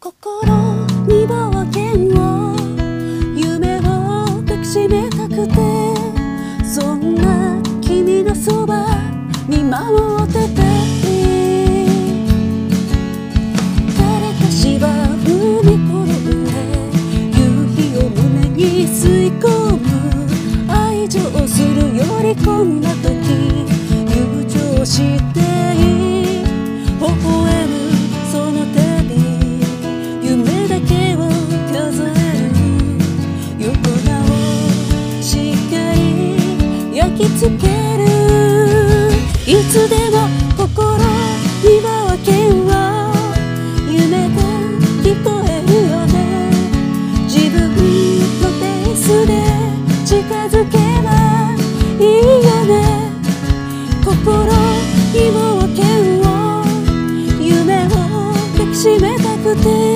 心に冒険を夢を抱きしめたくて、そんな君のそば見守ってて、誰かしは踏み込んで夕日を胸に吸い込む、愛情するよりこんな時友情していい、微笑むその手に夢だけを数える、横顔しっかり焼き付ける、いつでも心に冒険は夢が聞こえるよね、自分のペースで近づけばいいよね、心に冒険を夢を抱きしめたくて